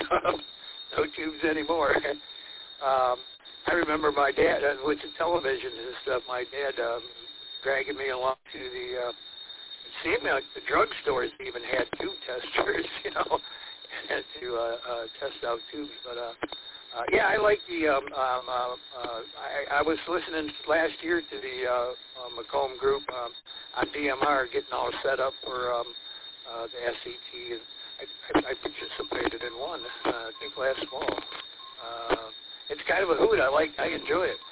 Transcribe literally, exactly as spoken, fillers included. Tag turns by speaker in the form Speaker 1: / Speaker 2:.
Speaker 1: no tubes anymore. um, I remember my dad, uh, with the television and stuff, my dad um, dragging me along to the, uh, it seemed like the drugstores even had tube testers, you know, and to uh, uh, test out tubes. But, uh, uh, yeah, I like the, um, um, uh, uh, I, I was listening last year to the uh, uh, Macomb group um, on D M R getting all set up for um, uh, the S E T. And I, I, I participated in one, uh, I think last fall. Uh, it's kind of a hoot. I like, I enjoy it.